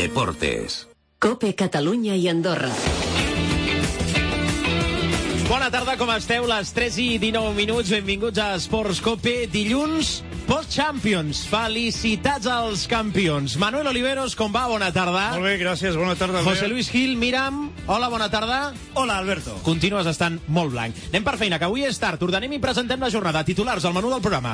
Deportes. COPE Catalunya i Andorra. Bona tarda, com esteu? Les 3:19. Benvinguts a Esports COPE. Dilluns, post-Champions. Felicitats als campions. Manuel Oliveros, com va? Bona tarda. Molt bé, gràcies. Bona tarda. José Luis Gil, Miram. Hola, bona tarda. Hola, Alberto. Continues estant molt blanc. Anem per feina, que avui és tard. Ordenem i presentem la jornada. Titulars, al menú del programa.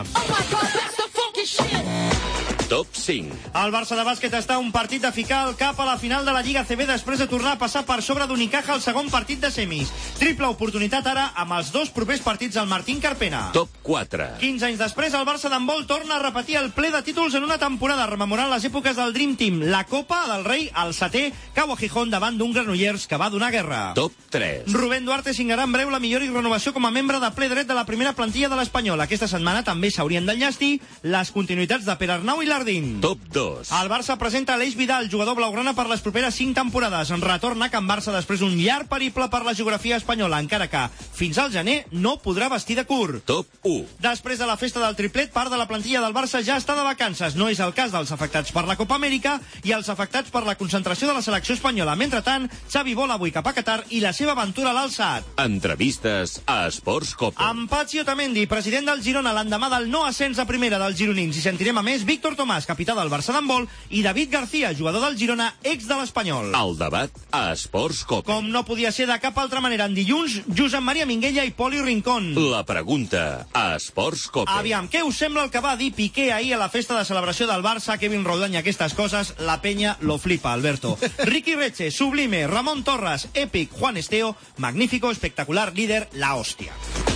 Top 5. El Barça de bàsquet està a un partit de ficar el cap a la final de la Lliga CB després de tornar a passar per sobre d'Unicaja al segon partit de semis. Triple oportunitat ara amb els dos propers partits al Martín Carpena. Top 4. 15 anys després, el Barça d'handbol torna a repetir el ple de títols en una temporada, rememorant les èpoques del Dream Team. La Copa del Rei, el setè, cau a Gijón davant d'un Granollers que va donar guerra. Top 3. Rubén Duarte signarà en breu la millora i renovació com a membre de ple dret de la primera plantilla de l'Espanyol. Aquesta setmana també s'haurien d'enllestir les continuïtats de Pere Arnau i Lardín. Top 2. El Barça presenta Aleix Vidal, jugador blaugrana per les properes 5 temporades. Retorna a Can Barça després d'un llarg periple per la geografia espanyola, encara que fins al gener no podrà vestir de curt. Top 1. Després de la festa del triplet, part de la plantilla del Barça ja està de vacances. No és el cas dels afectats per la Copa Amèrica i els afectats per la concentració de la selecció espanyola. Mentrestant, Xavi vola avui cap a Qatar i la seva aventura a l'alçat. Entrevistes a Esports COPE. Amb Patxi Otamendi, president del Girona, l'endemà del no ascens a primera dels gironins. I sentirem a més Víctor Tomàs, capità del Barça d'handbol, i David García, jugador del Girona, ex de l'Espanyol. El debat a Esports COPE. Com no podia ser de cap altra manera, en dilluns, Josep Maria Minguella i Poli Rincón. La pregunta a Esports COPE. Aviam, què us sembla el que va dir Piqué ahir a la festa de celebració del Barça? Kevin Roldán i aquestes coses, la penya lo flipa, Alberto. Ricky Reche, sublime, Ramon Torres, èpic, Juan Esteo, magnífico, espectacular, líder, la hòstia.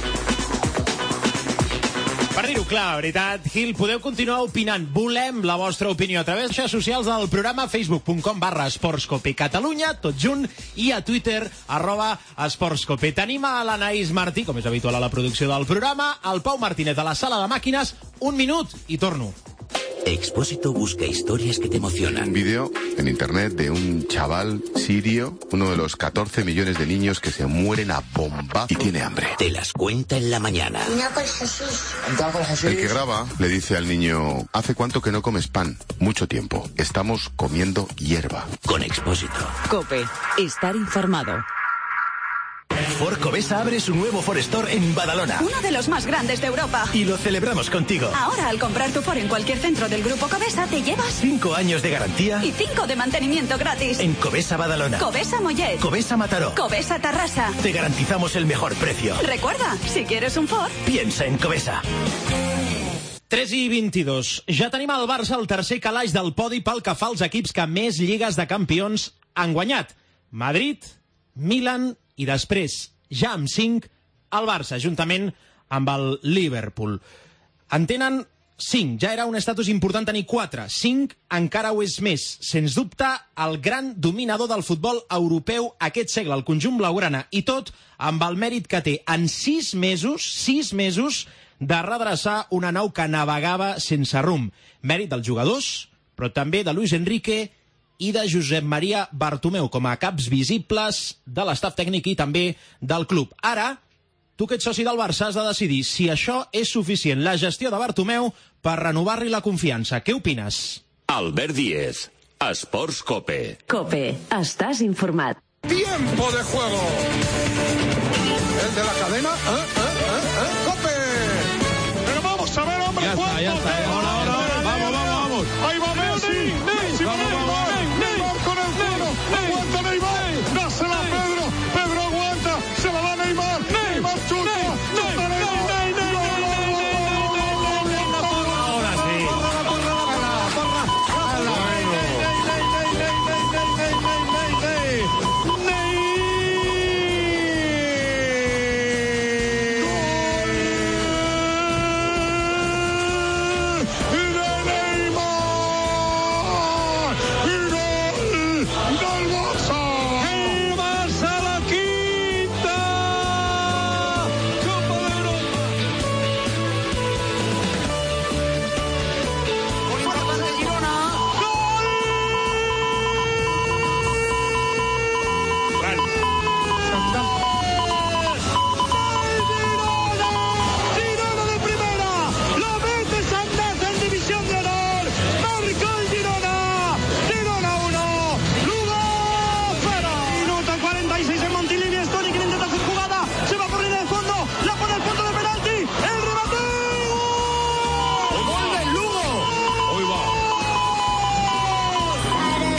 Per dir-ho clar, veritat, Gil, podeu continuar opinant. Volem la vostra opinió a través de xarxes socials del programa facebook.com/esportscope Catalunya, tot junt, i a Twitter, @esportscope. Tenim a l'Anaïs Martí, com és habitual a la producció del programa, el Pau Martínez a la sala de màquines. Un minut i torno. Expósito busca historias que te emocionan. Un vídeo en internet de un chaval sirio, uno de los 14 millones de niños que se mueren a bomba y tiene hambre. Te las cuenta en la mañana. El que graba le dice al niño: ¿hace cuánto que no comes pan? Mucho tiempo. Estamos comiendo hierba. Con Expósito. COPE. Estar informado. Ford Covesa abre su nuevo Ford Store en Badalona. Uno de los más grandes de Europa. Y lo celebramos contigo. Ahora, al comprar tu Ford en cualquier centro del Grupo Covesa, te llevas 5 años de garantía y 5 de mantenimiento gratis. En Covesa Badalona, Covesa Mollet, Covesa Mataró, Covesa Tarrasa. Te garantizamos el mejor precio. Recuerda, si quieres un Ford, piensa en Covesa. 3:22. Ja tenim al Barça el tercer calaix del podi pel que fa als equips que més lligues de campions han guanyat. Madrid, Milan i després, ja amb 5, el Barça, juntament amb el Liverpool. En tenen 5, ja era un estatus important tenir 4. 5 encara ho és més. Sens dubte, el gran dominador del futbol europeu aquest segle, el conjunt blaugrana, i tot amb el mèrit que té en 6 mesos, de redreçar una nau que navegava sense rumb. Mèrit dels jugadors, però també de Luis Enrique i de Josep Maria Bartomeu, com a caps visibles de l'estaf tècnic i també del club. Ara, tu que ets soci del Barça has de decidir si això és suficient, la gestió de Bartomeu, per renovar-li la confiança. Què opines? Albert Díez, Esports COPE. COPE. Estàs informat. ¡Tiempo de juego! ¿El de la cadena? ¡COPE! ¡Pero vamos a ver, hombre! Ya está, ya está. Ahora. Vamos. ¡Ahí va Messi! ¡Neymar con el cuero! ¡Aguanta Neymar! ¡Dásela a Pedro! ¡Pedro aguanta! ¡Se la da Neymar! ¡Neymar chuta! ¡Chuta Neymar! Ahora sí.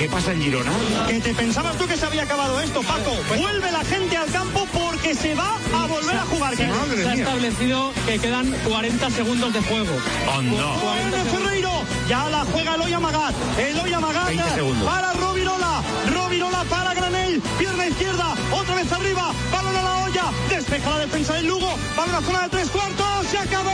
¿Qué pasa en Girona? ¿Que te pensabas tú que se había acabado esto, Paco? Vuelve la gente al campo porque se va a volver a jugar. Se ha establecido que quedan 40 segundos de juego. ¡Oh, no! Ferreiro, ya la juega Eloy Amagat. Eloy Amagat para Rovirola. Rovirola para Granell. Pierna izquierda, otra vez arriba. Balón a la olla. Despeja la defensa del Lugo. Balón a la zona de 3/4. ¡Se acabó!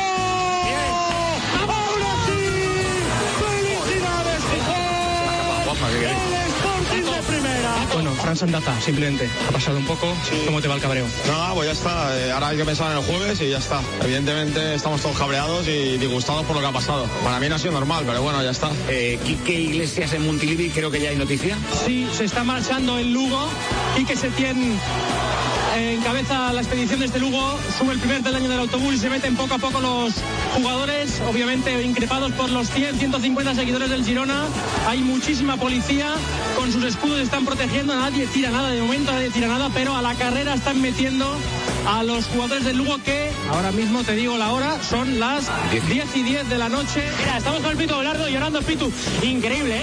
¡Ahora sí! ¡Felicidades, Gijón! El Sporting de primera. Bueno, Fran Sandata, simplemente. Ha pasado un poco. ¿Cómo te va el cabreo? No, pues ya está. Ahora hay que pensar en el jueves y ya está. Evidentemente estamos todos cabreados y disgustados por lo que ha pasado. Para mí no ha sido normal, pero bueno, ya está. Quique Iglesias en Montilivi, creo que ya hay noticia. Sí, se está marchando el Lugo. Quique Setién encabeza la expedición de este Lugo, sube el primer peldaño del autobús y se meten poco a poco los jugadores, obviamente increpados por los 100-150 seguidores del Girona. Hay muchísima policía, con sus escudos están protegiendo, nadie tira nada, de momento nadie tira nada, pero a la carrera están metiendo a los jugadores del Lugo, que ahora mismo te digo la hora, son las 10:10 de la noche. Mira, estamos con el Pitu Belardo llorando, Pitu, increíble, ¿eh?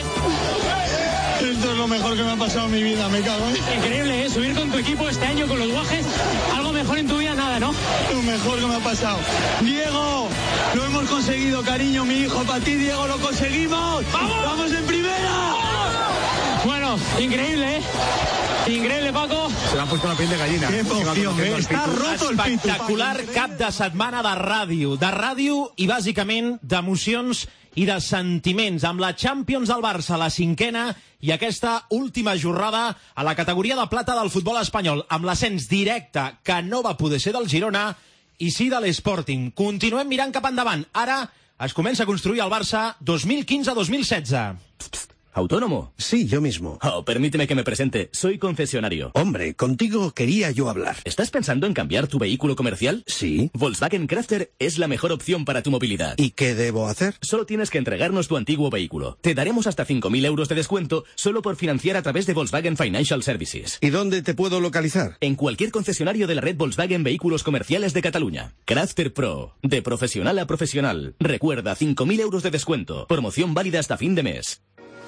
Esto es lo mejor que me ha pasado en mi vida, me cago, ¿eh? Increíble, ¿eh? Subir con tu equipo este año con los guajes, algo mejor en tu vida, nada, ¿no? Lo mejor que me ha pasado. Diego, lo hemos conseguido, cariño, mi hijo, para ti, Diego, lo conseguimos. ¡Vamos! ¡Vamos en primera! Bueno, increíble, ¿eh? Increíble, Paco. Se le han puesto la piel de gallina. Qué emoción, ¿eh? Està roto el Pitu. Espectacular cap de setmana de ràdio i bàsicament d'emocions i de sentiments, amb la Champions del Barça, la 5a, i aquesta última jornada a la categoria de plata del futbol espanyol, amb l'ascens directe, que no va poder ser del Girona, i sí de l'Sporting. Continuem mirant cap endavant. Ara es comença a construir el Barça 2015-2016. ¿Autónomo? Sí, yo mismo. Oh, permíteme que me presente. Soy concesionario. Hombre, contigo quería yo hablar. ¿Estás pensando en cambiar tu vehículo comercial? Sí. Volkswagen Crafter es la mejor opción para tu movilidad. ¿Y qué debo hacer? Solo tienes que entregarnos tu antiguo vehículo. Te daremos hasta 5.000 euros de descuento solo por financiar a través de Volkswagen Financial Services. ¿Y dónde te puedo localizar? En cualquier concesionario de la red Volkswagen Vehículos Comerciales de Cataluña. Crafter Pro. De profesional a profesional. Recuerda, 5.000 euros de descuento. Promoción válida hasta fin de mes.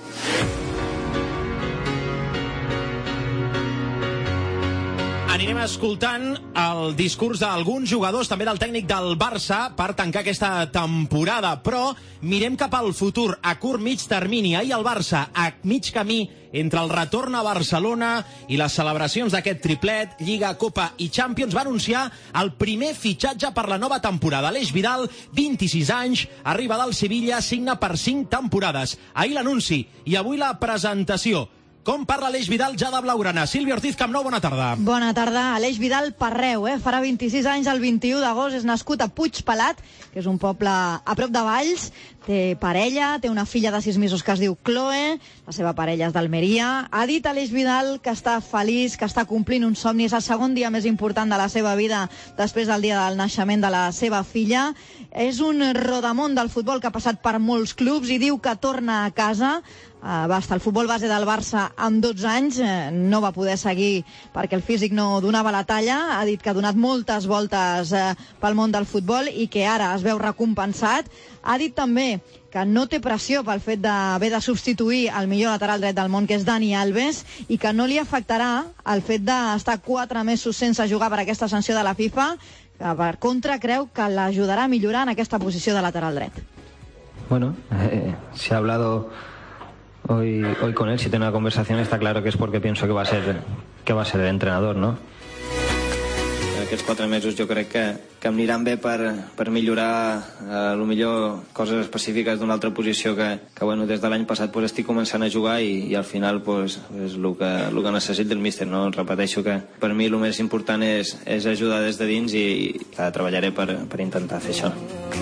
Anirem escoltant el discurs d'alguns jugadors, també del tècnic del Barça, per tancar aquesta temporada. Però mirem cap al futur, a curt mig termini. Ahir el Barça, a mig camí entre el retorn a Barcelona i les celebracions d'aquest triplet, Lliga, Copa i Champions, va anunciar el primer fitxatge per la nova temporada. Aleix Vidal, 26 anys, arriba del Sevilla, signa per 5 temporades. Ahir l'anunci i avui la presentació. Com parla Aleix Vidal ja de blaugrana? Sílvia Ortiz, Camp Nou, bona tarda. Bona tarda. Aleix Vidal Parreu, farà 26 anys el 21 d'agost, és nascut a Puigpelat, que és un poble a prop de Valls, té parella, té una filla de 6 mesos que es diu Chloe, la seva parella és d'Almeria. Ha dit Aleix Vidal que està feliç, que està complint un somni, és el segon dia més important de la seva vida després del dia del naixement de la seva filla. És un rodamón del futbol que ha passat per molts clubs i diu que torna a casa. Va estar al futbol base del Barça amb 12 anys, no va poder seguir perquè el físic no donava la talla. Ha dit que ha donat moltes voltes pel món del futbol i que ara es veu recompensat. Ha dit també que no té pressió pel fet d'haver de substituir el millor lateral dret del món, que és Dani Alves, i que no li afectarà el fet d'estar 4 mesos sense jugar per aquesta sanció de la FIFA, que per contra creu que l'ajudarà a millorar en aquesta posició de lateral dret. Bueno, se ha hablado hoy con él, si tiene una conversación, está claro que es porque pienso que va a ser el entrenador, ¿no? Aquests 4 mesos jo crec que em aniran bé per millorar millor coses específiques d'una altra posició que bueno, des de l'any passat pues, estic començant a jugar i al final pues, és el que necessito el míster, no? Repeteixo que per mi el més important és ajudar des de dins i treballaré per intentar fer això.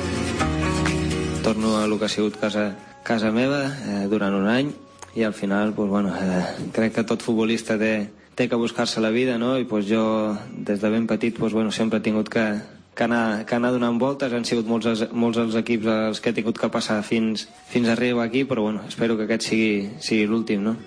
Torno a el que ha sigut casa meva durant un any i al final pues, bueno, crec que tot futbolista té que buscar-se la vida, no? I pues, jo des de ben petit pues, bueno, sempre he tingut que anar donant voltes. Han sigut molts els equips als que he tingut que passar fins a arribar aquí, però bueno, espero que aquest sigui l'últim, no?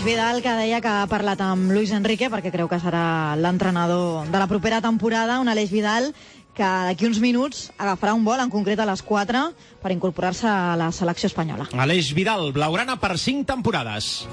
Aleix Vidal, que deia que ha parlat amb Luis Enrique perquè creu que serà l'entrenador de la propera temporada. Un Aleix Vidal que d'aquí uns minuts agafarà un vol, en concret a les 4, per incorporar-se a la selecció espanyola. Aleix Vidal, blaugrana per 5 temporades.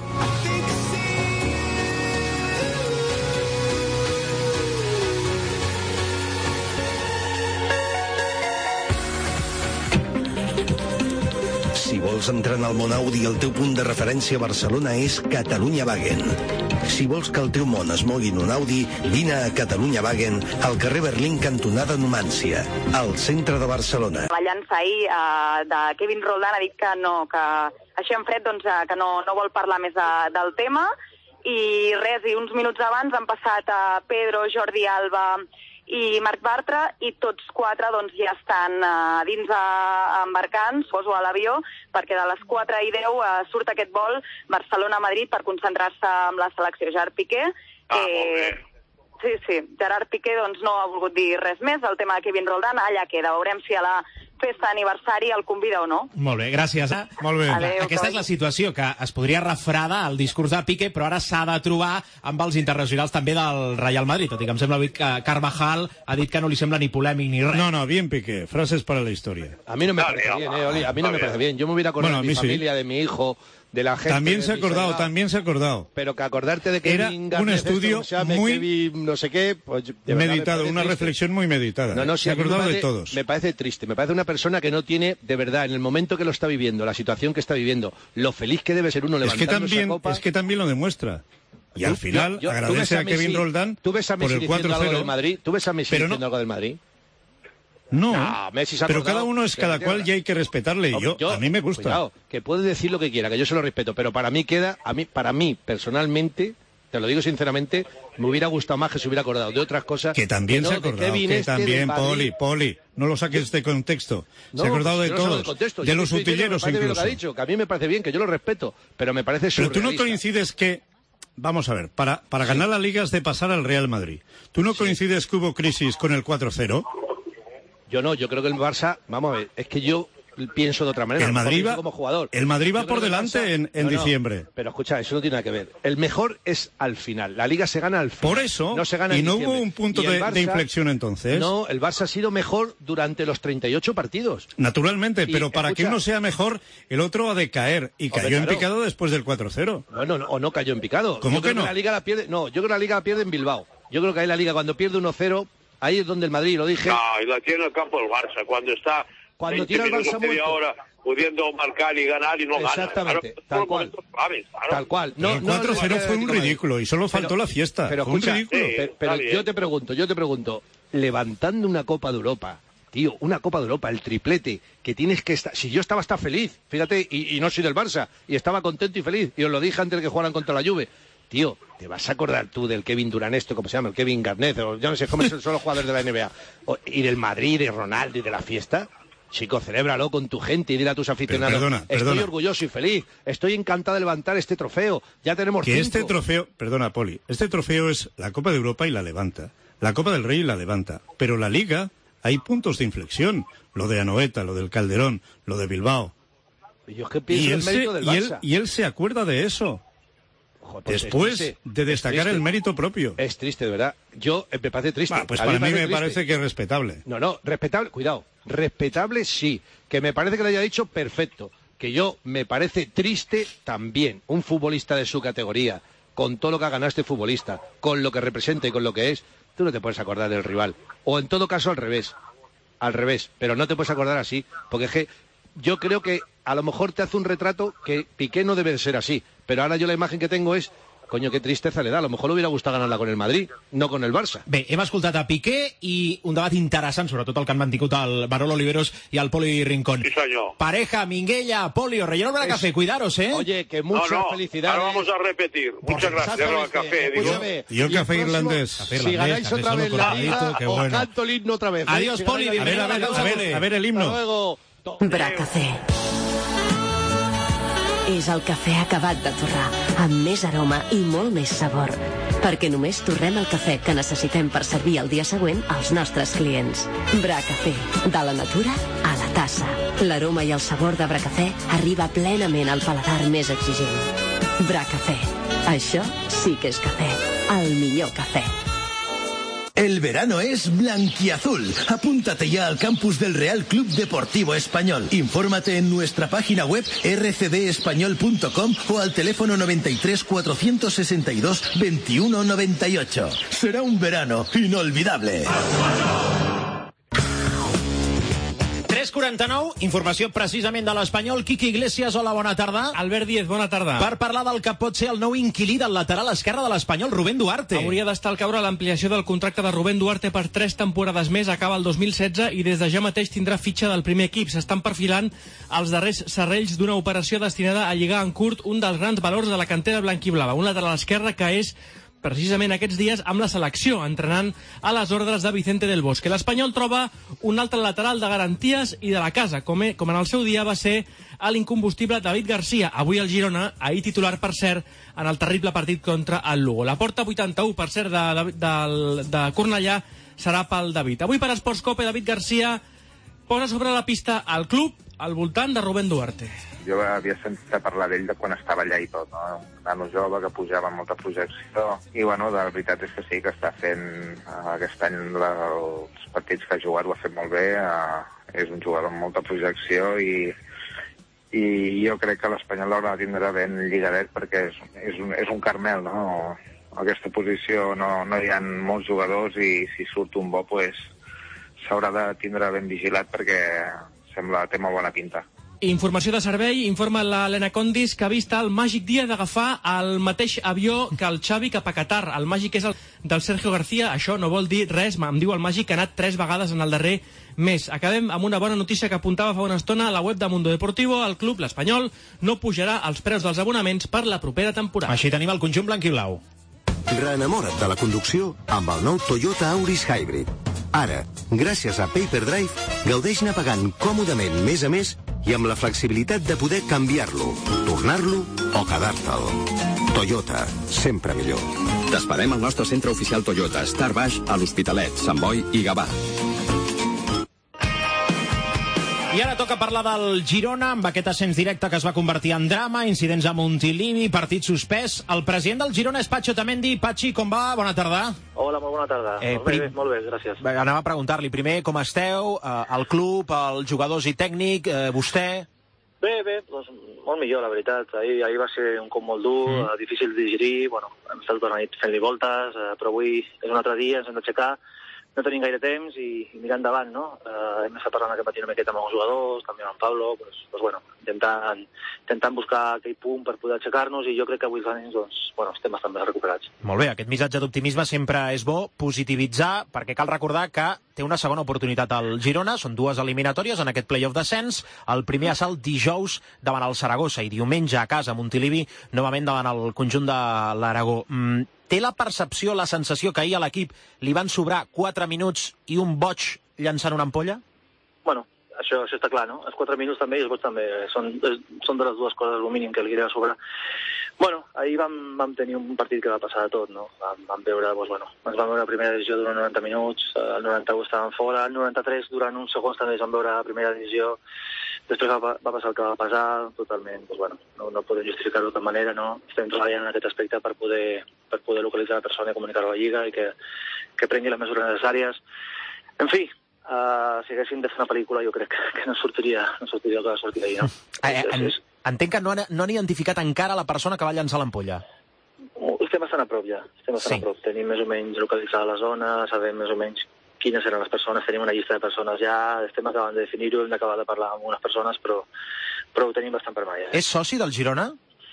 Si vols entrar en el món Audi, el teu punt de referència a Barcelona és Catalunya Wagen. Si vols que el teu món es mogui en un Audi, vine a Catalunya Wagen, al carrer Berlín, cantonada Numància, al centre de Barcelona. La llança ahir de Kevin Roldán ha dit que no, que així en fred que no vol parlar més del tema, i res, i uns minuts abans han passat a Pedro, Jordi Alba i Marc Bartra, i tots 4 doncs, ja estan dins embarcant, poso a l'avió, perquè de les 4:10 surt aquest vol Barcelona-Madrid per concentrar-se amb la selecció. Gerard Piqué, sí, Gerard Piqué doncs, no ha volgut dir res més. El tema de Kevin Roldán allà queda. Veurem si a la festa d'aniversari el convida o no. Molt bé, gràcies. Molt bé. Adéu, Aquesta és la situació, que es podria refredar el discurs de Piqué, però ara s'ha de trobar amb els internacionals també del Real Madrid, tot i que em sembla que Carvajal ha dit que no li sembla ni polèmic ni res. No, bien Piqué, frases para la historia. A mí no me parece bien, Oli, a mí no me parece bien. Yo me hubiera acordado de mi familia, de mi hijo, de la gente. También se ha acordado. Pero que acordarte de que era un estudio muy no sé qué, pues, meditado, una reflexión muy meditada. No, se ha acordado de todos. Me parece triste, me parece una persona que no tiene, de verdad, en el momento que lo está viviendo, la situación que está viviendo, lo feliz que debe ser uno levantando esa copa. Es que también lo demuestra. Y al final agradece a Kevin Roldán por el 4-0. ¿Tú ves a Messi diciendo algo del Madrid? No, Messi se ha pero acordado, cada uno es cada cual y hay que respetarle. Y a mí me gusta. Cuidado, que puede decir lo que quiera, que yo se lo respeto, pero para mí para mí personalmente, te lo digo sinceramente, me hubiera gustado más que se hubiera acordado de otras cosas. Que también se ha acordado, que también, Poli, no lo saques de contexto. Se ha acordado de todos, de los utilleros incluso. Que a mí me parece bien, que yo lo respeto, pero me parece surrealista. Pero tú no coincides que... Vamos a ver, para ganar la Liga has de pasar al Real Madrid. ¿Tú no coincides que hubo crisis con el 4-0? Yo no, yo creo que el Barça, vamos a ver, es que yo pienso de otra manera. El Madrid va, como jugador. El Madrid va por delante en diciembre. Pero escucha, eso no tiene nada que ver. El mejor es al final. La Liga se gana al final. Por eso, no se gana y no hubo un punto de inflexión entonces. No, el Barça ha sido mejor durante los 38 partidos. Naturalmente, pero para que uno sea mejor, el otro ha de caer. Y cayó en picado después del 4-0. Bueno, o no cayó en picado. ¿Cómo que no? La Liga la pierde, yo creo que la Liga la pierde en Bilbao. Yo creo que ahí la Liga cuando pierde 1-0... Ahí es donde el Madrid, lo dije. No, y la tiene el campo el Barça, cuando está tira el Barça media hora pudiendo marcar y ganar y no gana. Exactamente, claro, tal cual. No, el 4-0 fue un ridículo y solo faltó la fiesta. Pero fue escucha, un ridículo. pero yo te pregunto, levantando una Copa de Europa, tío, una Copa de Europa, el triplete, que tienes que estar... Si yo estaba hasta feliz, fíjate, y no soy del Barça, y estaba contento y feliz, y os lo dije antes de que jugaran contra la Juve. Tío, ¿te vas a acordar tú del Kevin Durant ¿cómo se llama? El Kevin Garnett, o yo no sé cómo son los jugadores de la NBA. Y del Madrid, de Ronaldo y de la fiesta. Chico, celébralo con tu gente y dile a tus aficionados. Perdona. Estoy orgulloso y feliz. Estoy encantado de levantar este trofeo. Ya tenemos 5. Este trofeo, perdona, Poli, este trofeo es la Copa de Europa y la levanta. La Copa del Rey y la levanta. Pero la Liga, hay puntos de inflexión. Lo de Anoeta, lo del Calderón, lo de Bilbao. Yo es que pienso en el mérito del Barça. Y él se acuerda de eso. Pues después de destacar el mérito propio. Es triste, de verdad. Me parece triste. Pues para mí me parece que es respetable. No, respetable, cuidado. Respetable sí. Que me parece que le haya dicho perfecto. Que me parece triste también. Un futbolista de su categoría, con todo lo que ha ganado este futbolista, con lo que representa y con lo que es, tú no te puedes acordar del rival. O en todo caso al revés. Pero no te puedes acordar así. Porque es que yo creo que a lo mejor te hace un retrato que Piqué no debe de ser así. Pero ahora yo la imagen que tengo es, coño, qué tristeza le da. A lo mejor le hubiera gustado ganarla con el Madrid, no con el Barça. Bé, hem escoltat a Piqué i un debat interessant, sobretot el que han mantingut el Manolo Oliveros i el Poli Rincón. Sí, señor. Pareja, Minguella, Poli, Relleno para café, cuidaros, ¿eh? Oye, que muchas felicidades. Ahora vamos a repetir. Muchas gracias al café. Y el café irlandés. Si ganáis otra vez la Liga, os canto el himno otra vez. Adiós, Poli. A ver el himno. Hasta luego. Bracafé. És el cafè acabat de torrar, amb més aroma i molt més sabor. Perquè només torrem el cafè que necessitem per servir el dia següent als nostres clients. Bracafé, de la natura a la tassa. L'aroma i el sabor de Bracafé arriba plenament al paladar més exigent. Bra Cafè. Això sí que és cafè. El millor cafè. El verano es blanquiazul. Apúntate ya al campus del Real Club Deportivo Español. Infórmate en nuestra página web rcdespañol.com o al teléfono 93 462 21 98. Será un verano inolvidable. 3:49, informació precisament de l'Espanyol. Quique Iglesias, hola, bona tarda. Albert Díez, bona tarda. Per parlar del que pot ser el nou inquilí del lateral esquerre de l'Espanyol, Rubén Duarte. Hauria d'estar al caure l'ampliació del contracte de Rubén Duarte per 3 temporades més, acaba el 2016 i des de ja mateix tindrà fitxa del primer equip. S'estan perfilant els darrers serrells d'una operació destinada a lligar en curt un dels grans valors de la cantera blanquiblava, un lateral esquerre que és precisament aquests dies amb la selecció, entrenant a les ordres de Vicente del Bosque. L'Espanyol troba un altre lateral de garanties i de la casa, com en el seu dia va ser l'incombustible David Garcia, avui al Girona, ahir titular, per cert, en el terrible partit contra el Lugo. La porta 81, per cert, de Cornellà serà pel David. Avui per Esports Cope, David Garcia posa sobre la pista al club al voltant de Rubén Duarte. Jo havia sentit a parlar d'ell de quan estava allà i tot, no? Un nano jove que pujava amb molta projecció i, bueno, la veritat és que sí, que està fent aquest any els partits que ha jugat ho ha fet molt bé, és un jugador amb molta projecció i jo crec que l'Espanyol l'haurà de tindre ben lligadet perquè és un Carmel, no? A aquesta posició no hi ha molts jugadors i si surt un bo, pues, s'haurà de tindre ben vigilat perquè sembla té molt bona pinta. Informació de servei, informa l'Helena Condis que ha vist el màgic dia d'agafar el mateix avió que el Xavi cap a Qatar. El màgic és el del Sergio García, això no vol dir res, em diu el màgic que ha anat 3 vegades en el darrer mes. Acabem amb una bona notícia que apuntava fa una estona a la web de Mundo Deportivo. El club, l'Espanyol, no pujarà els preus dels abonaments per la propera temporada. Així tenim el conjunt blanquiblau. Reenamora't de la conducció amb el nou Toyota Auris Hybrid. Ara, gràcies a Payperdrive, gaudeix-ne pagant còmodament mes a mes i amb la flexibilitat de poder canviar-lo, tornar-lo o quedar-te'l. Toyota, sempre millor. T'esperem al nostre centre oficial Toyota, Star Baix, a l'Hospitalet, Sant Boi i Gavà. I ara toca parlar del Girona, amb aquest ascens directe que es va convertir en drama, incidents a Montilivi, partit suspès. El president del Girona és Patxo Tamendi. Patxi, com va? Bona tarda. Hola, molt bona tarda. Molt bé, gràcies. Anava a preguntar-li primer com esteu, el club, els jugadors i tècnic, vostè... Bé, doncs molt millor, la veritat. Ahir va ser un cop molt dur, difícil de digerir, bueno, hem estat tota la nit fent-li voltes, però avui és un altre dia, ens hem d'aixecar, no tenim gaire temps i mirar endavant, no? Hem estat parlant aquest matí una miqueta amb els jugadors, també amb en Pablo, bueno, intentant buscar aquell punt per poder aixecar-nos i jo crec que avui els ànims, doncs, bueno, estem bastant més recuperats. Molt bé, aquest missatge d'optimisme sempre és bo, positivitzar, perquè cal recordar que té una segona oportunitat al Girona, són 2 eliminatòries en aquest play-off d'ascens, el primer assalt dijous davant el Saragossa i diumenge a casa a Montilivi, novament davant el conjunt de l'Aragó. Té la percepció, la sensació que ahir a l'equip li van sobrar 4 minuts i un boig llançant una ampolla? Bueno, això està clar, no? Els 4 minuts també i els boig també són de les dues coses, el mínim que li queria sobrar. Bueno, ahir vam tenir un partit que va passar de tot, no? Vam veure, doncs, bueno, ens vam veure la primera divisió durant 90 minuts, el 91 estàvem fora, el 93 durant uns segons també ens vam veure la primera divisió, després va passar el que va passar, totalment, doncs, bueno, no podem justificar-ho de cap manera, no? Estem treballant en aquest aspecte per poder localitzar la persona i comunicar-ho a la Lliga i que prengui les mesures necessàries. En fi, si haguéssim de fer una pel·lícula jo crec que no sortiria el que va sortir ahir, no? Entenc que no han identificat encara la persona que va llançar l'ampolla. Estem bastant a prop ja, a prop. Tenim més o menys localitzada la zona, sabem més o menys quines eren les persones, tenim una llista de persones ja, estem acabant de definir-ho, hem d'acabar de parlar amb unes persones, però ho tenim bastant per mà ja. És soci del Girona?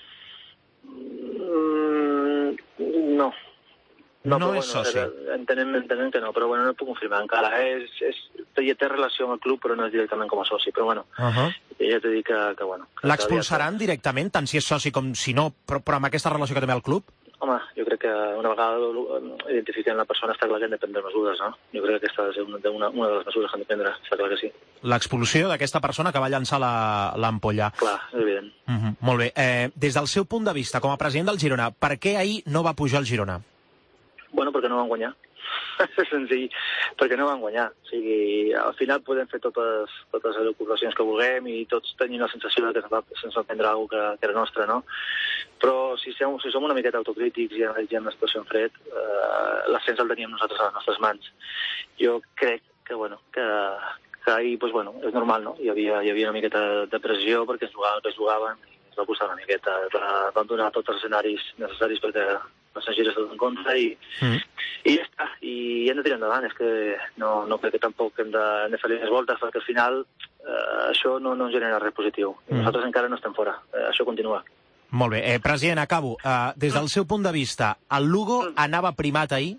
No. No és soci. Entenem que no, però bueno, no ho puc confirmar encara. Té relació amb el club, però no és directament com a soci. Però bueno, ja t'he dit que bueno... L'expulsaran directament, tant si és soci com si no, però amb aquesta relació que té amb el club? Home, jo crec que una vegada identifiquen la persona està clar que hem de prendre mesures, no? Jo crec que aquesta és una de les mesures que hem de prendre, està clar que sí. L'expulsió d'aquesta persona que va llançar l'ampolla. Clar, és evident. Molt bé. Des del seu punt de vista, com a president del Girona, per què ahir no va pujar el Girona? Bueno, perquè no van guanyar. és senzill, perquè no van guanyar. O sigui, al final podem fer totes les ocupacions que vulguem i tots tenim la sensació que se'ns va prendre alguna cosa que era nostra, no? Però si som una miqueta autocrítics i analitzem la situació en fred, l'ascens el teníem nosaltres a les nostres mans. Jo crec que ahir, és normal, no? Hi havia una miqueta de pressió perquè es jugaven el que es jugaven i ens va costar una miqueta. Vam donar tots els escenaris necessaris perquè les gires tot en contra i ja està, i hem de tirar endavant. És que no crec que tampoc hem de fer més voltes, perquè al final això no ens genera res positiu. Nosaltres encara no estem fora, això continua. Molt bé. President, acabo. Des del seu punt de vista, el Lugo anava primat ahir?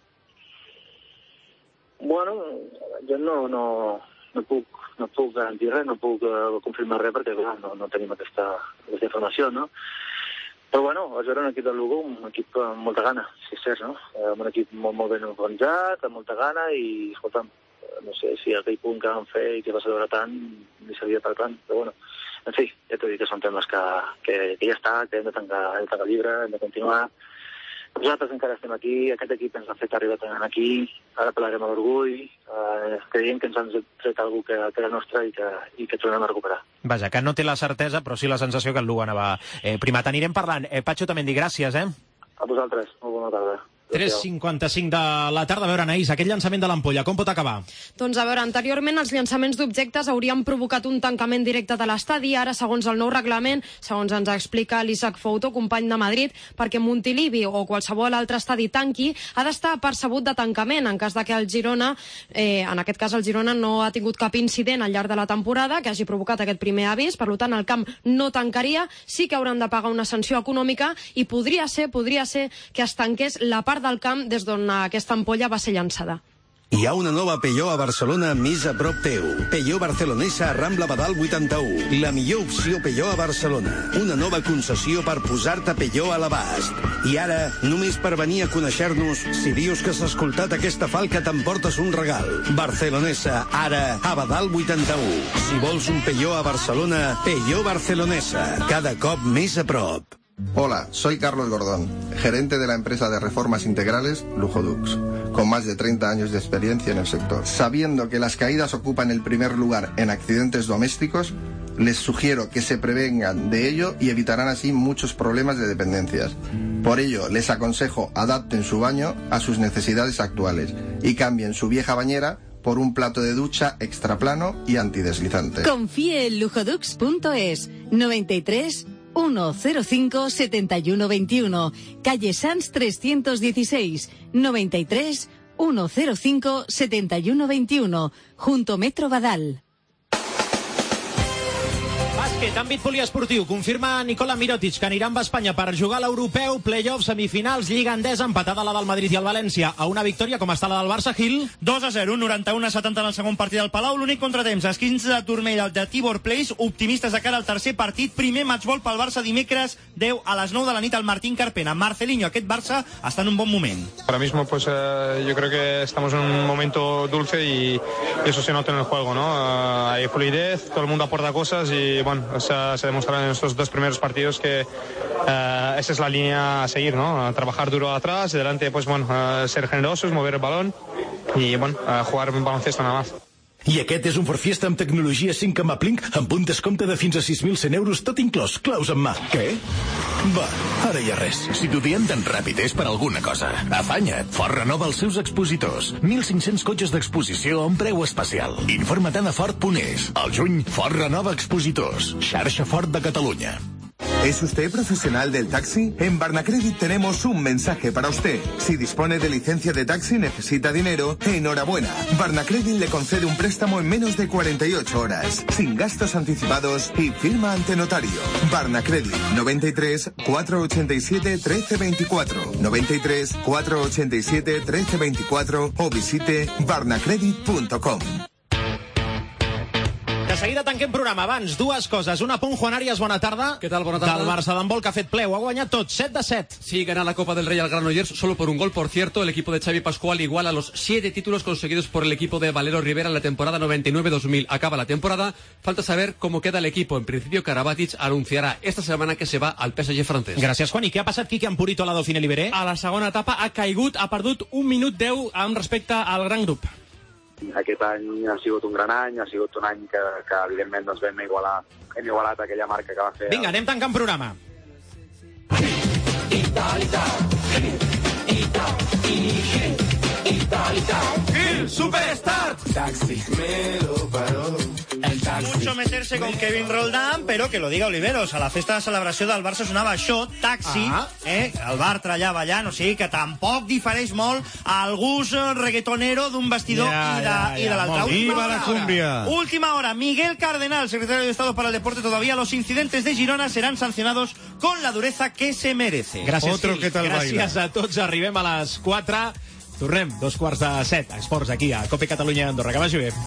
Bueno, jo no puc garantir res, no puc confirmar res, perquè clar, no tenim aquesta informació, no? Però bueno, era un equip del Lugo, un equip amb molta gana, si és cert, no? Un equip molt ben organitzat, amb molta gana, i, escolta'm, no sé si aquell punt que van fer i que va celebrar tant, ni servia per tant, però bueno, en fi, ja t'ho dic que són temes que ja està, que hem de tancar el llibre, hem de continuar. Nosaltres encara estem aquí, aquest equip ens ha fet arribar tant aquí, ara parlarem a l'orgull, creiem que ens han tret alguna cosa que era nostra i que tornem a recuperar. Vaja, que no té la certesa, però sí la sensació que el Lugo anava primat. Anirem parlant. Patxo Tamendi, gràcies, A vosaltres, molt bona tarda. 3:55 de la tarda. A veure, Anaïs, aquest llançament de l'ampolla, com pot acabar? Doncs a veure, anteriorment els llançaments d'objectes haurien provocat un tancament directe de l'estadi. Ara, segons el nou reglament, segons ens explica l'Isaac Fouto, company de Madrid, perquè Montilivi o qualsevol altre estadi tanqui, ha d'estar percebut de tancament. En cas de que el Girona, en aquest cas el Girona no ha tingut cap incident al llarg de la temporada que hagi provocat aquest primer avís, per tant el camp no tancaria, sí que hauran de pagar una sanció econòmica i podria ser que es tanqués la part del camp des d'on aquesta ampolla va ser llançada. Hi ha una nova Peugeot a Barcelona més a prop teu. Peugeot Barcelonesa a Rambla Badal 81. La millor opció Peugeot a Barcelona. Una nova concessió per posar-te Peugeot a l'abast. I ara, només per venir a conèixer-nos, si dius que has escoltat aquesta falca t'emportes un regal. Barcelonesa, ara a Badal 81. Si vols un Peugeot a Barcelona, Peugeot Barcelonesa. Cada cop més a prop. Hola, soy Carlos Gordón, gerente de la empresa de reformas integrales Lujodux, con más de 30 años de experiencia en el sector. Sabiendo que las caídas ocupan el primer lugar en accidentes domésticos, les sugiero que se prevengan de ello y evitarán así muchos problemas de dependencias. Por ello, les aconsejo adapten su baño a sus necesidades actuales y cambien su vieja bañera por un plato de ducha extra plano y antideslizante. Confíe en lujodux.es 93 105 7121, calle Sanz 316, 93 105 7121, junto Metro Badal. Bàsquet, àmbit poliesportiu. Confirma Nicola Mirotic que anirà amb Espanya per jugar a l'europeu, play-off, semifinals, Lliga Endesa, empatada la del Madrid i el València a una victòria com està la del Barça, Gil. 2-0, 91-70 en el segon partit del Palau. L'únic contratemps, esquins de turmell de Tibor Place, optimistes de cara al tercer partit. Primer matchball pel Barça dimecres 10 a les 9 de la nit al Martín Carpena. Marcelinho, aquest Barça està en un bon moment. Ahora mismo yo creo que estamos en un momento dulce y eso se nota en el juego, ¿no? Hay fluidez, todo el mundo aporta cosas y bueno, se demostrado en estos dos primeros partidos que esa es la línea a seguir, ¿no? Trabajar duro atrás y delante, pues bueno, ser generosos, mover el balón y bueno, jugar un baloncesto nada más. I aquest és un Ford Fiesta amb tecnologia 5 amb Uplink amb un descompte de fins a 6.100 euros, tot inclòs, claus en mà. Què? Va, ara ja res. Si t'ho diem tan ràpid és per alguna cosa. Afanya't. Ford renova els seus expositors. 1.500 cotxes d'exposició a un preu especial. Informa't a Ford.es. Al juny, Ford renova expositors. Xarxa Ford de Catalunya. ¿Es usted profesional del taxi? En Barnacredit tenemos un mensaje para usted. Si dispone de licencia de taxi y necesita dinero, enhorabuena. Barnacredit le concede un préstamo en menos de 48 horas, sin gastos anticipados y firma ante notario. Barnacredit, 93 487 1324, 93 487 1324 o visite barnacredit.com. seguida tanquem programa. Abans, dues coses. Un apunt, Juan Arias, bona tarda. ¿Qué tal? Buena tarde. Del Barça d'handbol, que ha fet ple. Ho ha guanyat tot, 7-7. Sí, gana la Copa del Rey al Granollers solo por un gol. Por cierto, el equipo de Xavi Pascual iguala los 7 títulos conseguidos por el equipo de Valero Rivera en la temporada 99-2000. Acaba la temporada. Falta saber cómo queda el equipo. En principio, Karabatic anunciará esta semana que se va al PSG francès. Gràcies, Juan. I què ha passat, Quique Ampurito, a la Dauphiné Libéré? A la segona etapa ha caigut, ha perdut 1 minut 10 amb respecte al gran grup. Aquest any ha sigut un gran any, ha sigut un any que evidentment doncs, hem igualat aquella marca que va fer... Vinga, anem tancant programa. Gil Superstar. Taxi, me lo paró. El taxi. Mucho meterse con Kevin Roldán, però que lo diga Oliveros. A la festa de celebració del Barça sonava això, Taxi, el Bartra allà ballant, o sigui que tampoc difereix molt al gust reggaetonero d'un vestidor i de l'altre. Viva la cumbia. Última hora, Miguel Cardenal, secretario de Estado para el Deporte, todavía los incidentes de Girona serán sancionados con la dureza que se merece. Gràcies, Gil. Gràcies a tots. Arribem a les 4. Tornem, 2:15. Esports aquí a Cope Catalunya Andorra. Que vagi bé.